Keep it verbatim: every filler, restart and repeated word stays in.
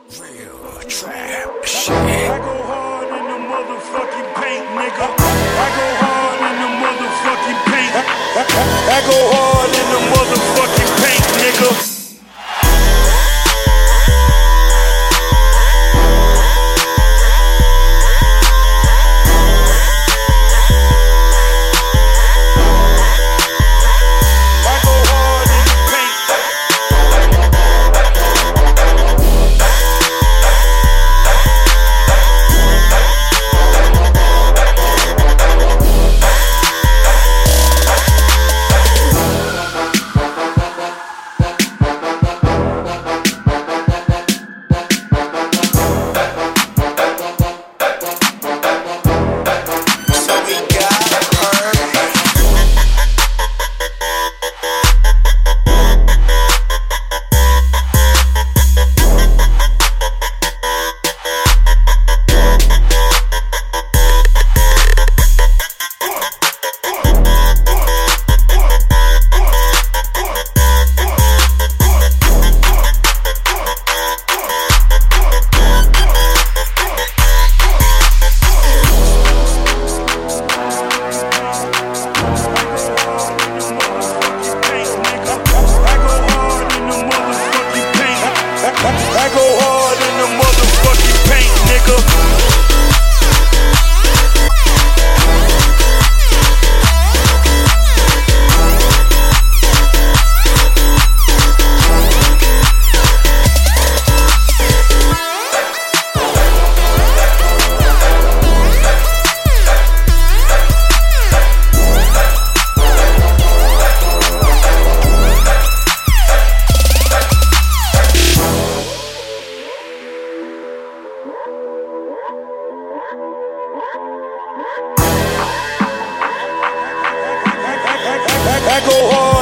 Real trap shit. I go hard in the motherfucking paint, nigga. I go hard in the motherfucking paint. I go hard in the motherfucking paint, nigga. I go hard in the motherfucking paint, nigga. I go hard.